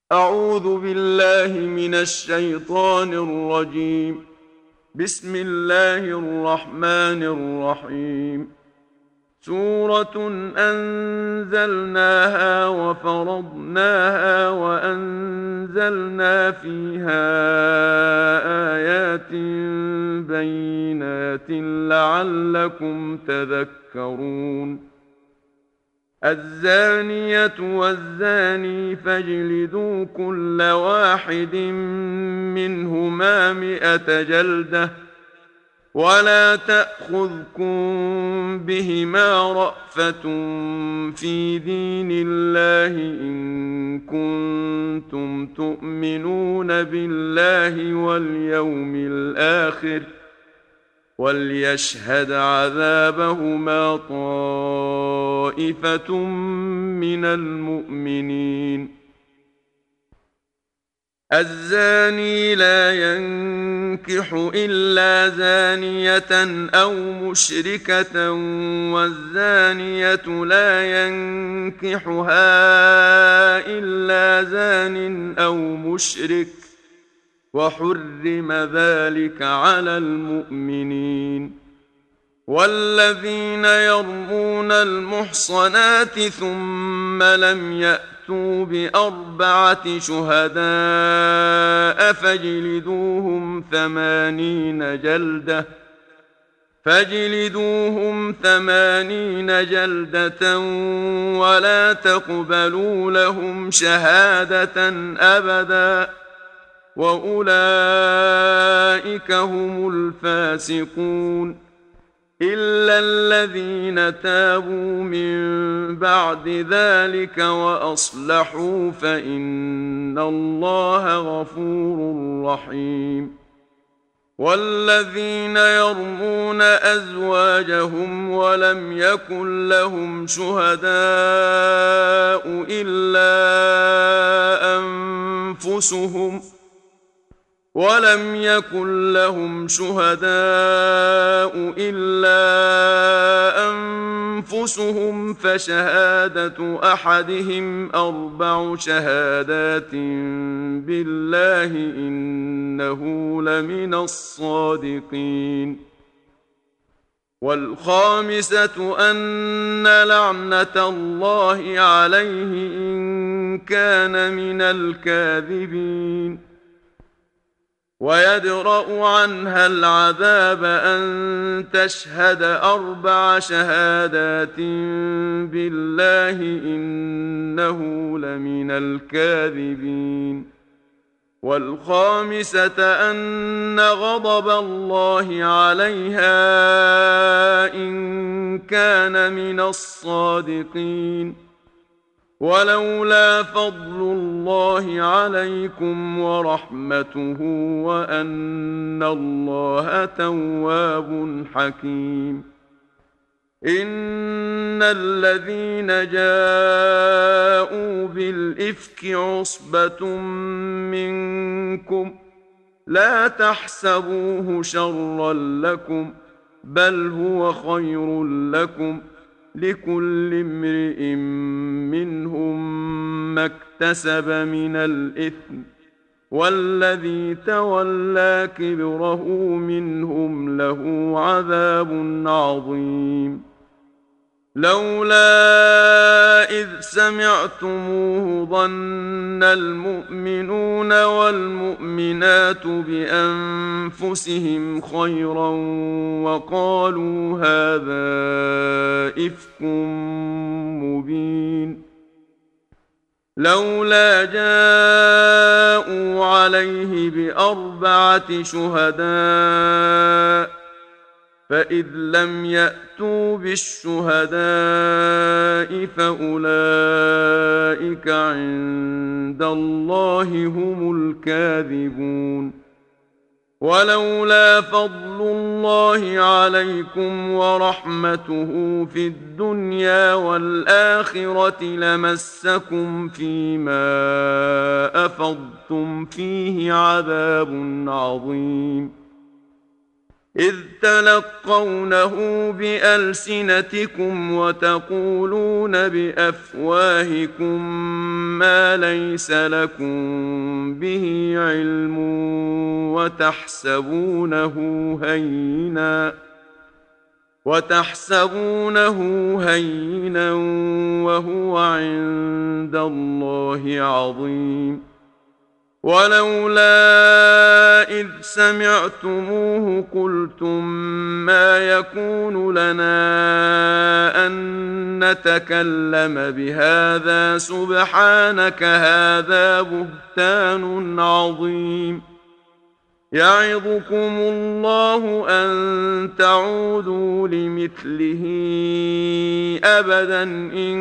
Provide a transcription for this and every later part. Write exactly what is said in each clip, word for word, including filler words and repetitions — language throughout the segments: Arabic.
أعوذ بالله من الشيطان الرجيم. بسم الله الرحمن الرحيم. سورة أنزلناها وفرضناها وأنزلنا فيها آيات بينات لعلكم تذكرون. الزانية والزاني فاجلدوا كل واحد منهما مئة جلدة ولا تأخذكم بهما رأفة في دين الله إن كنتم تؤمنون بالله واليوم الآخر وليشهد عذابهما طائفة من المؤمنين. الزاني لا ينكح إلا زانية أو مشركة والزانية لا ينكحها إلا زان أو مشرك وحرم ذلك على المؤمنين. والذين يرمون المحصنات ثم لم يأتوا بأربعة شهداء فاجلدوهم ثمانين جلدة فاجلدوهم ثمانين جلدة ولا تقبلوا لهم شهادة أبدا وأولئك هم الفاسقون إلا الذين تابوا من بعد ذلك وأصلحوا فإن الله غفور رحيم. والذين يرمون أزواجهم ولم يكن لهم شهداء إلا أنفسهم ولم يكن لهم شهداء إلا أنفسهم فشهادة أحدهم أربع شهادات بالله إنه لمن الصادقين. والخامسة أن لعنة الله عليه إن كان من الكاذبين. ويدرأ عنها العذاب أن تشهد أربع شهادات بالله إنه لمن الكاذبين. والخامسة أن غضب الله عليها إن كان من الصادقين. ولولا فضل الله عليكم ورحمته وأن الله تواب حكيم. إن الذين جاءوا بالإفك عصبة منكم لا تحسبوه شرا لكم بل هو خير لكم لكل امرئ منهم ما اكتسب من الإثم والذي تولى كبره منهم له عذاب عظيم. لولا إذ سمعتموه ظن المؤمنون والمؤمنات بأنفسهم خيرا وقالوا هذا إفك مبين. لولا جاءوا عليه بأربعة شهداء فإذ لم يأتوا بالشهداء فأولئك عند الله هم الكاذبون. ولولا فضل الله عليكم ورحمته في الدنيا والآخرة لمسكم فيما أفضتم فيه عذاب عظيم. إذ تلقونه بألسنتكم وتقولون بأفواهكم ما ليس لكم به علم وتحسبونه هينا وتحسبونه هينا وهو عند الله عظيم. ولولا إذ سمعتموه قلتم ما يكون لنا أن نتكلم بهذا سبحانك هذا بهتان عظيم. يعظكم الله أن تعودوا لمثله أبدا إن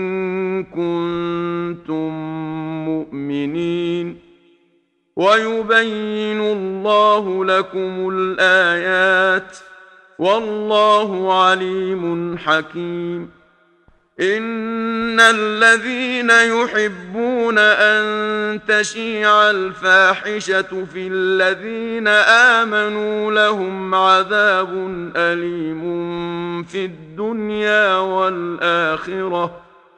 كنتم مؤمنين. ويبين الله لكم الآيات والله عليم حكيم. إن الذين يحبون أن تشيع الفاحشة في الذين آمنوا لهم عذاب أليم في الدنيا والآخرة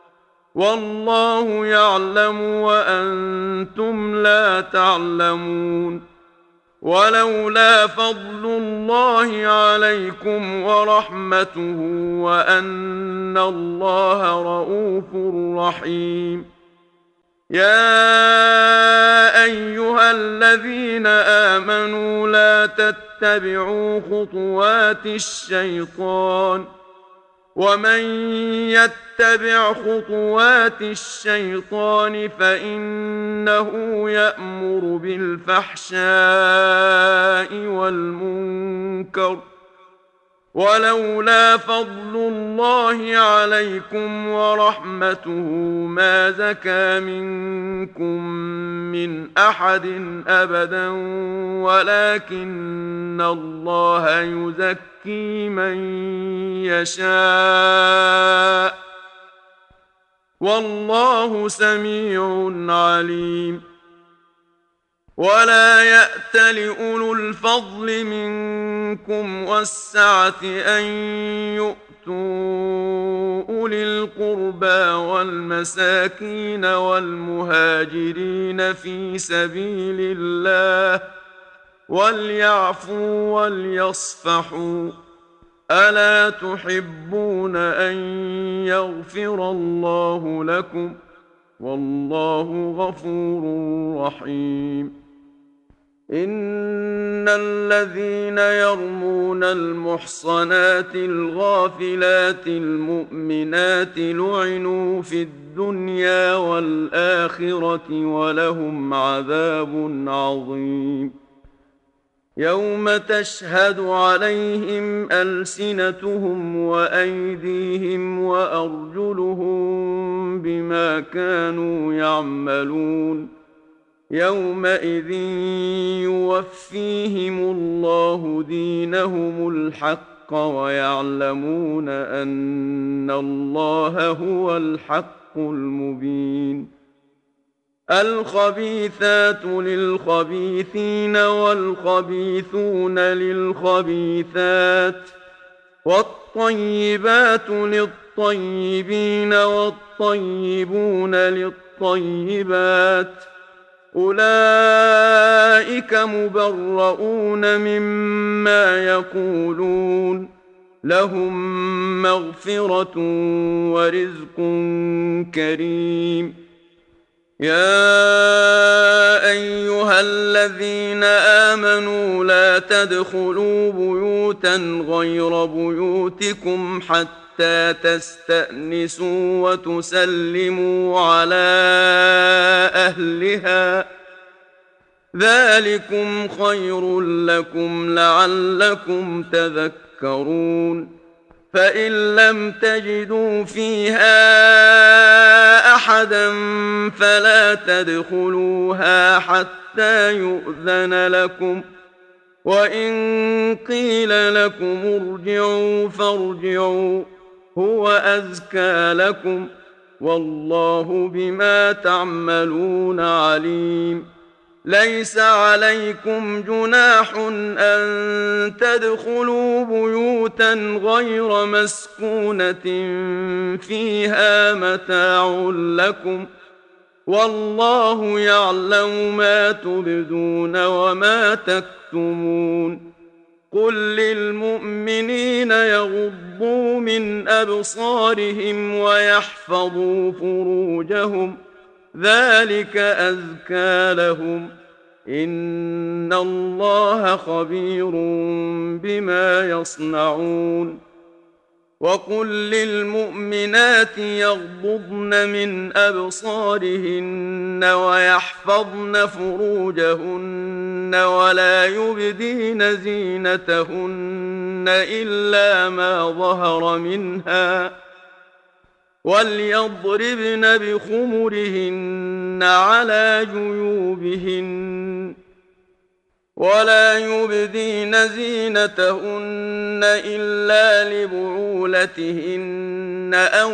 والله يعلم وأنتم لا تعلمون. ولولا فضل الله عليكم ورحمته وأن الله رؤوف رحيم. يا أيها الذين آمنوا لا تتبعوا خطوات الشيطان ومن يتبع خطوات الشيطان فإنه يأمر بالفحشاء والمنكر. ولولا فضل الله عليكم ورحمته ما زكى منكم من أحد أبدا ولكن الله يزكي من يشاء والله سميع عليم. ولا يأت لأولو الفضل منكم والسعة أن يؤتوا أولي القربى والمساكين والمهاجرين في سبيل الله وليعفوا وليصفحوا. ألا تحبون أن يغفر الله لكم والله غفور رحيم. إن الذين يرمون المحصنات الغافلات المؤمنات لعنوا في الدنيا والآخرة ولهم عذاب عظيم. يوم تشهد عليهم ألسنتهم وأيديهم وأرجلهم بما كانوا يعملون. يومئذ يوفيهم الله دينهم الحق ويعلمون أن الله هو الحق المبين. الخبيثات للخبيثين والخبيثون للخبيثات والطيبات للطيبين والطيبون للطيبات أولئك مبرؤون مما يقولون لهم مغفرة ورزق كريم. يا أيها الذين آمنوا لا تدخلوا بيوتا غير بيوتكم حتى تستأنسوا وتسلموا على أهلها ذلكم خير لكم لعلكم تذكرون. فإن لم تجدوا فيها أحدا فلا تدخلوها حتى يؤذن لكم وإن قيل لكم ارجعوا فارجعوا هو أزكى لكم والله بما تعملون عليم. ليس عليكم جناح أن تدخلوا بيوتا غير مسكونة فيها متاع لكم والله يعلم ما تبدون وما تكتمون قل للمؤمنين يغضوا من أبصارهم ويحفظوا فروجهم ذلك أزكى لهم إن الله خبير بما يصنعون وقل للمؤمنات يغضضن من أبصارهن ويحفظن فروجهن ولا يبدين زينتهن إلا ما ظهر منها وليضربن بخمرهن على جيوبهن ولا يبدين زينتهن إلا لبعولتهن أو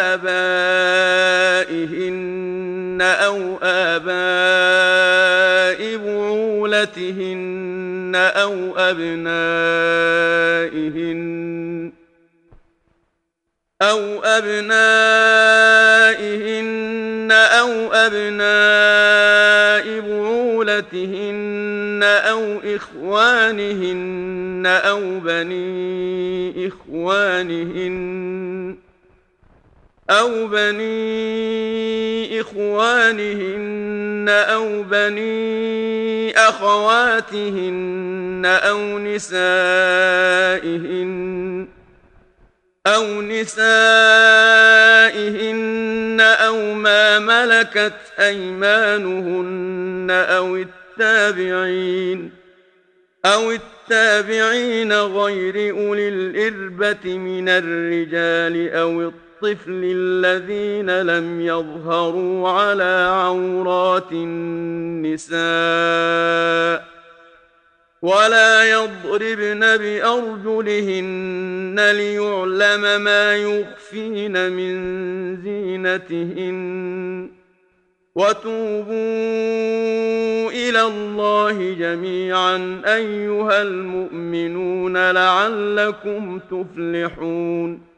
آبائهن أو آباء بعولتهن أو أبنائهن أو أبنائهن أو أبناء بعولتهن أو إخوانهن أو بني إخوانهن أو بني إخوانهن أو بني أخواتهن أو نسائهن أو نسائهن أو ما ملكت أيمانهن أو التابعين أو التابعين غير أولي الإربة من الرجال أو الطفل الذين لم يظهروا على عورات النساء ولا يضربن بأرجلهن ليعلم ما يخفين من زينتهن وتوبوا إلى الله جميعا أيها المؤمنون لعلكم تفلحون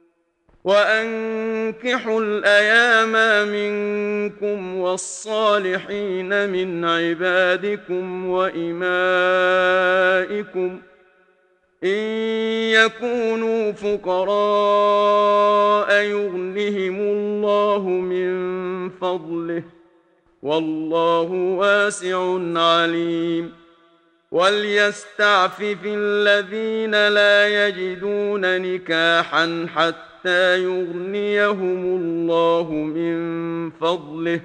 وأنكحوا الأيام منكم والصالحين من عبادكم وإمائكم إن يكونوا فقراء يغنهم الله من فضله والله واسع عليم وليستعفف الذين لا يجدون نكاحا حتى يغنيهم الله من فضله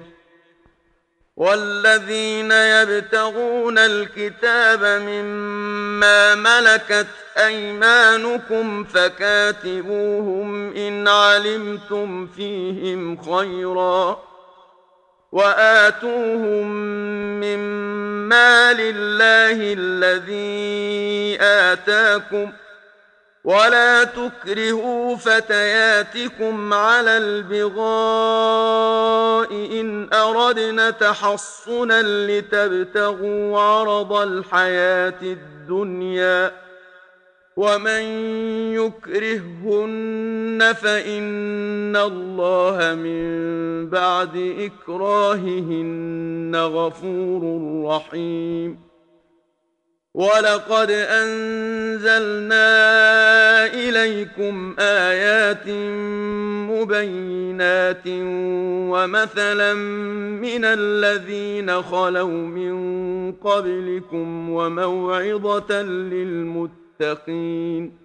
والذين يبتغون الكتاب مما ملكت أيمانكم فكاتبوهم إن علمتم فيهم خيرا وآتوهم من مال الله الذي آتاكم ولا تكرهوا فتياتكم على البغاء إن أردنا تحصنا لتبتغوا عرض الحياة الدنيا ومن يكرههن فإن الله من بعد إكراههن غفور رحيم ولقد أنزلنا إليكم آيات مبينات ومثلا من الذين خلوا من قبلكم وموعظة للمتقين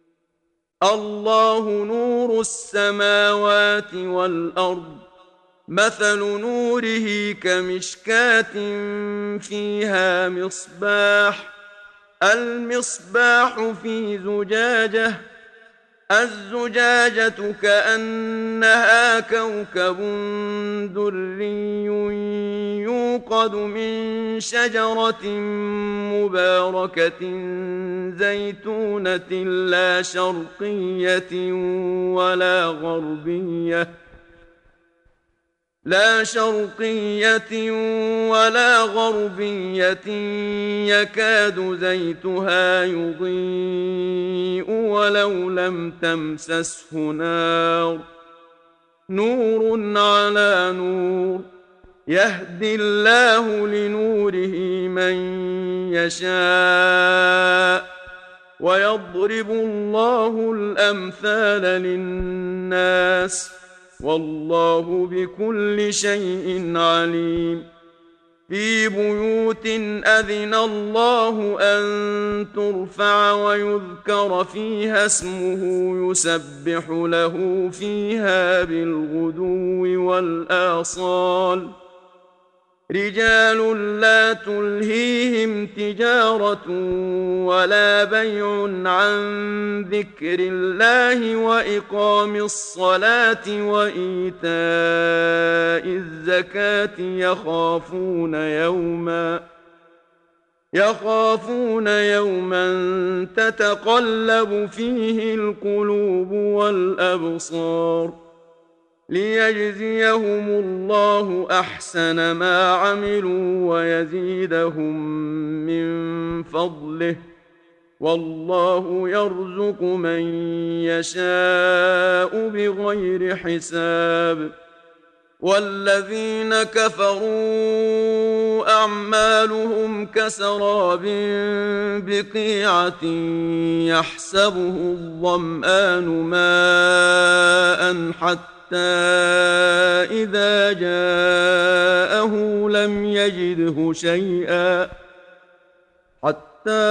الله نور السماوات والأرض مثل نوره كمشكاة فيها مصباح المصباح في زجاجة الزجاجة كأنها كوكب دري يوقد من شجرة مباركة زيتونة لا شرقية ولا غربية لا شرقية ولا غربية يكاد زيتها يضيء ولو لم تمسسه نار نور على نور يهدي الله لنوره من يشاء ويضرب الله الأمثال للناس والله بكل شيء عليم في بيوت أذن الله أن ترفع ويذكر فيها اسمه يسبح له فيها بالغدو والآصال رجال لا تلهيهم تجارة ولا بيع عن ذكر الله وإقام الصلاة وإيتاء الزكاة يخافون يوما يخافون يوما تتقلب فيه القلوب والأبصار ليجزيهم الله أحسن ما عملوا ويزيدهم من فضله والله يرزق من يشاء بغير حساب والذين كفروا أعمالهم كسراب بقيعة يحسبه الظمآن ماء حتى حتى إذا جاءه لم يجده شيئا حتى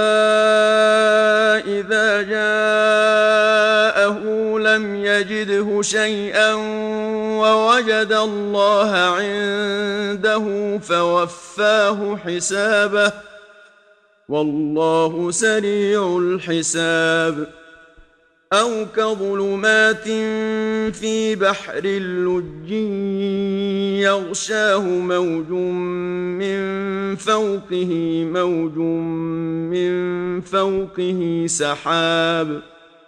إذا جاءه لم يجده شيئا ووجد الله عنده فوفاه حسابه والله سريع الحساب أو كظلمات في بحر اللج يغشاه موج من فوقه موج من فوقه سحاب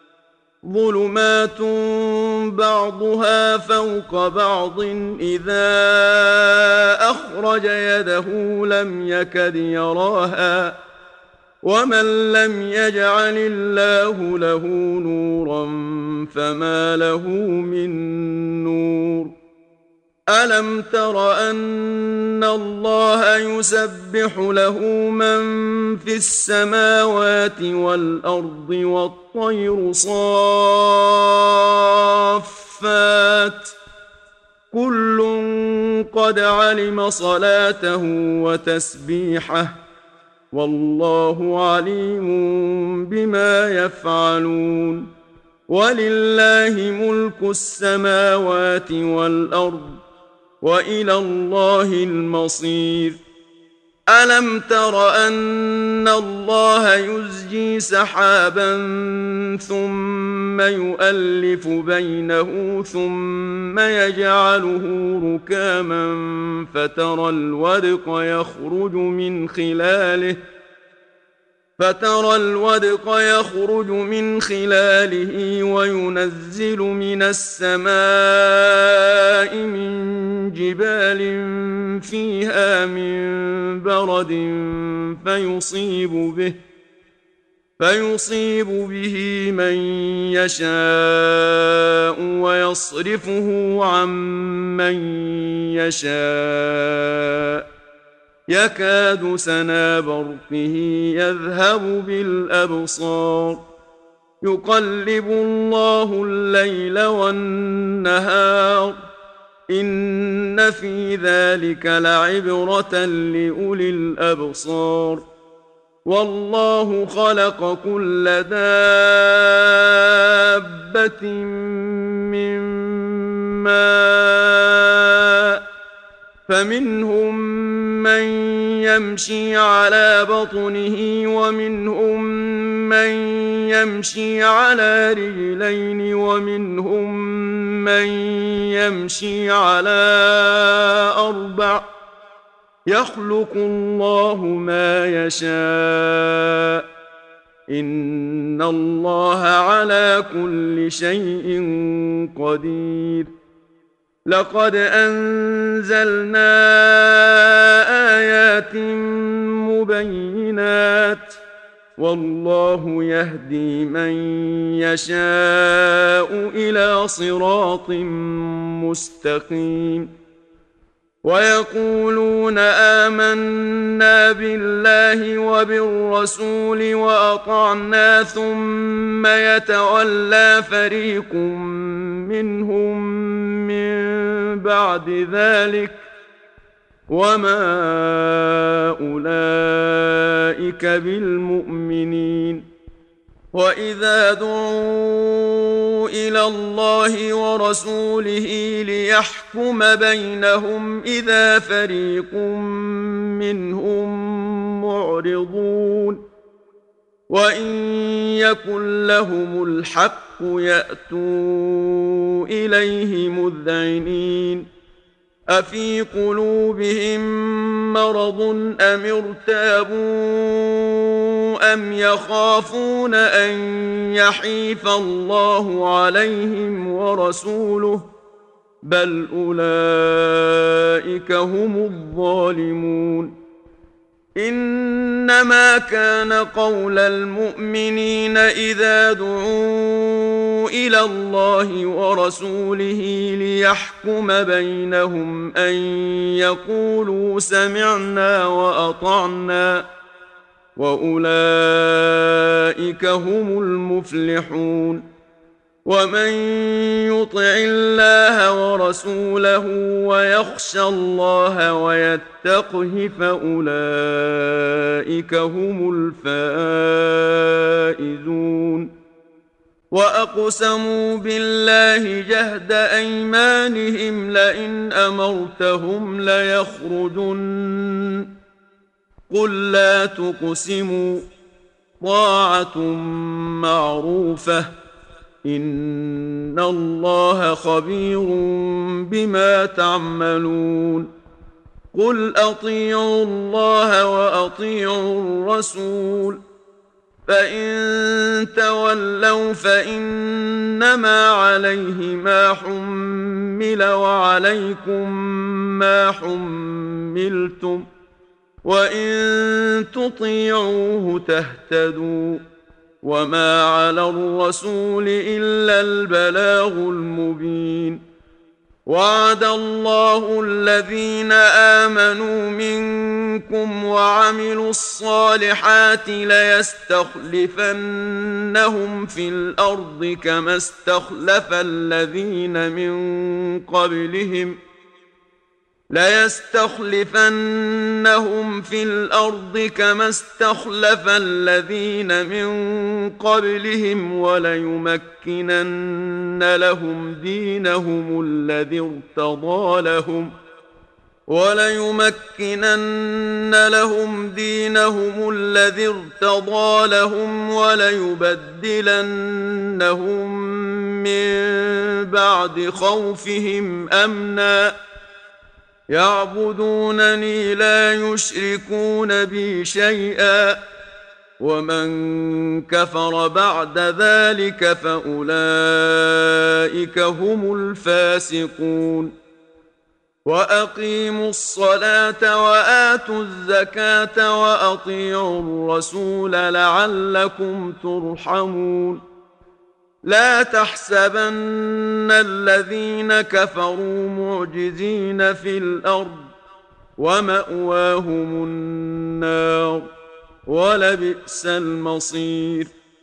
ظلمات بعضها فوق بعض إذا أخرج يده لم يكد يراها ومن لم يجعل الله له نورا فما له من نور ألم تر أن الله يسبح له من في السماوات والأرض والطير صافات كل قد علم صلاته وتسبيحه والله عليم بما يفعلون ولله ملك السماوات والأرض وإلى الله المصير ألم تر أن الله يزجي سحابا ثم يؤلف بينه ثم يجعله ركاما فترى الودق يخرج من خلاله فترى الودق يخرج من خلاله وينزل من السماء من جبال فيها من برد فيصيب به فيصيب به من يشاء ويصرفه عن من يشاء يكاد سنا برقه يذهب بالأبصار يقلب الله الليل والنهار إن في ذلك لعبرة لأولي الأبصار والله خلق كل دابة من ماء فمنهم من يمشي على بطنه ومنهم من يمشي على رجلين ومنهم من يمشي على أربع يخلق الله ما يشاء إن الله على كل شيء قدير لقد أنزلنا آيات مبينات والله يهدي من يشاء إلى صراط مستقيم ويقولون آمنا بالله وبالرسول وأطعنا ثم يتولى فريق منهم من بعد ذلك وما أولئك بالمؤمنين وإذا دعوا إلى الله ورسوله ليحكم بينهم إذا فريق منهم معرضون وإن يكن لهم الحق يأتوا إليه مذعنين أفي قلوبهم مرض أم ارتابوا أم يخافون أن يحيف الله عليهم ورسوله بل أولئك هم الظالمون إنما كان قول المؤمنين إذا دعوا إلى الله ورسوله ليحكم بينهم أن يقولوا سمعنا وأطعنا وأولئك هم المفلحون ومن يطع الله ورسوله ويخشى الله ويتقه فأولئك هم الفائزون وأقسموا بالله جهد أيمانهم لئن أمرتهم ليخرجن قل لا تقسموا طاعة معروفة إن الله خبير بما تعملون قل أطيعوا الله وأطيعوا الرسول فإن تولوا فإنما عليه ما حمل وعليكم ما حملتم وإن تطيعوه تهتدوا وما على الرسول إلا البلاغ المبين وعد الله الذين آمنوا منكم وعملوا الصالحات ليستخلفنهم في الأرض كما استخلف الذين من قبلهم ليستخلفنهم في الأرض كما استخلف الذين من قبلهم وليمكنن لهم دينهم الذي ارتضى لهم وليمكنن لهم دينهم الذي ارتضى لهم وليبدلنهم من بعد خوفهم أمنا يعبدونني لا يشركون بي شيئا ومن كفر بعد ذلك فأولئك هم الفاسقون وأقيموا الصلاة وآتوا الزكاة وأطيعوا الرسول لعلكم ترحمون لا تحسبن الذين كفروا معجزين في الأرض ومأواهم النار ولبئس المصير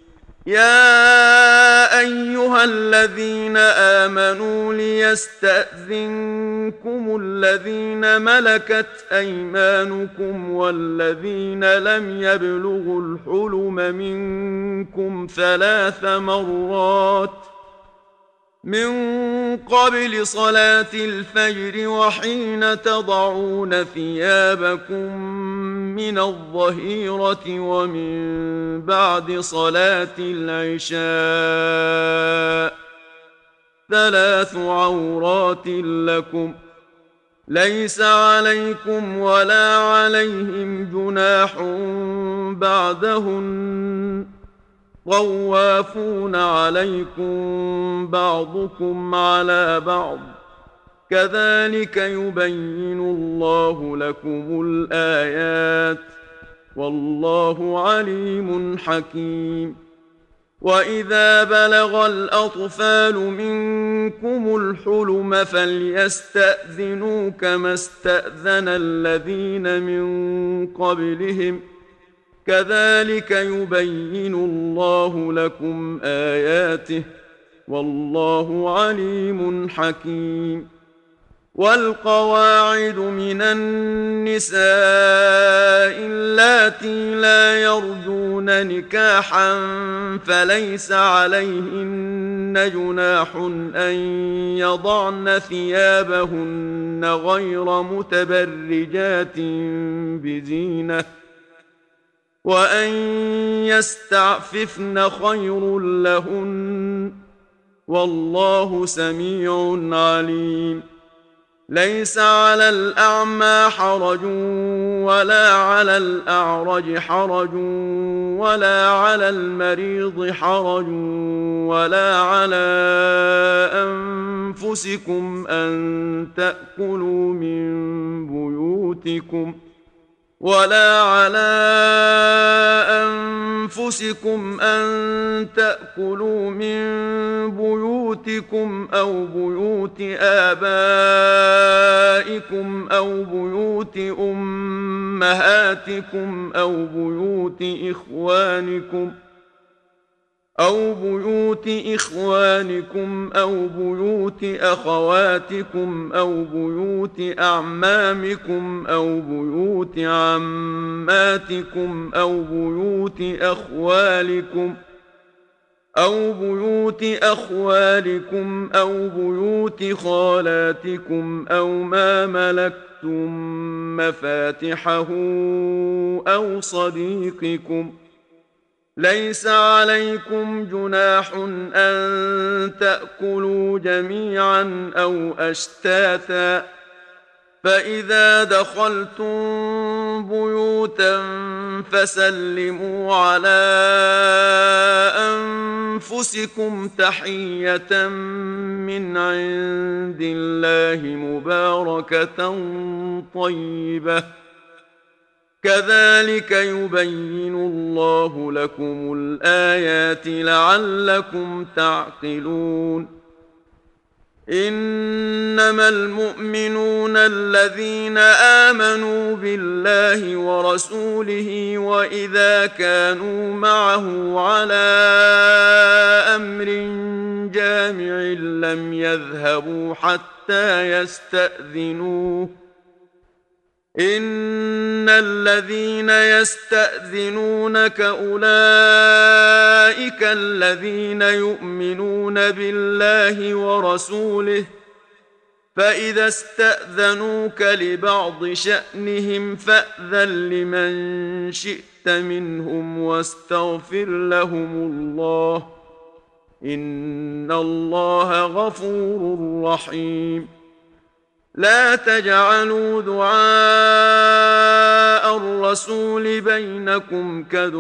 يا أيها الذين آمنوا ليستأذنكم الذين ملكت أيمانكم والذين لم يبلغوا الحلم منكم ثلاث مرات من قبل صلاة الفجر وحين تضعون ثيابكم من الظهيرة ومن بعد صلاة العشاء ثلاث عورات لكم ليس عليكم ولا عليهم جناح بعدهن طوافون عليكم بعضكم على بعض كذلك يبين الله لكم الآيات والله عليم حكيم. وإذا بلغ الأطفال منكم الحلم فليستأذنوا كما استأذن الذين من قبلهم كذلك يبين الله لكم آياته والله عليم حكيم. والقواعد من النساء اللاتي لا يرجون نكاحا فليس عليهن جناح أن يضعن ثيابهن غير متبرجات بزينة وأن يستعففن خير لهن والله سميع عليم. ليس على الأعمى حرج ولا على الأعرج حرج ولا على المريض حرج ولا على أنفسكم أن تأكلوا من بيوتكم ولا على أنفسكم أن تأكلوا من بيوتكم أو بيوت آبائكم أو بيوت أمهاتكم أو بيوت إخوانكم أو بيوت إخوانكم أو بيوت أخواتكم أو بيوت أعمامكم أو بيوت عماتكم أو بيوت أخوالكم أو بيوت أخوالكم أو بيوت خالاتكم أو ما ملكتم مفاتحه أو صديقكم. ليس عليكم جناح أن تأكلوا جميعا أو أشتاتا فإذا دخلتم بيوتا فسلموا على أنفسكم تحية من عند الله مباركة طيبة كذلك يبين الله لكم الآيات لعلكم تعقلون. إنما المؤمنون الذين آمنوا بالله ورسوله وإذا كانوا معه على أمر جامع لم يذهبوا حتى يستأذنوه إن الذين يستأذنونك أولئك الذين يؤمنون بالله ورسوله فإذا استأذنوك لبعض شأنهم فأذن لمن شئت منهم واستغفر لهم الله إن الله غفور رحيم. لا تجعلوا دعاء الرسول بينكم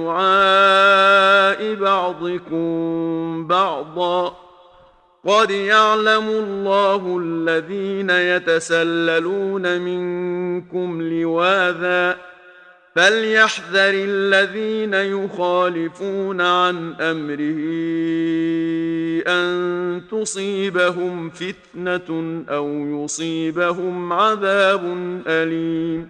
كدعاء بعضكم بعضا قد يعلم الله الذين يتسللون منكم لواذا فليحذر الذين يخالفون عن أمره أن تصيبهم فتنة أو يصيبهم عذاب أليم.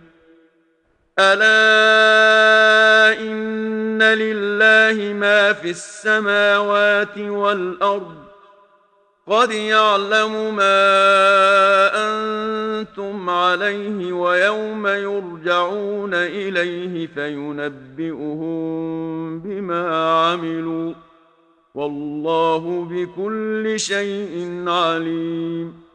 ألا إن لله ما في السماوات والأرض قد يعلم ما أنتم عليه ويوم يرجعون إليه فينبئهم بما عملوا والله بكل شيء عليم.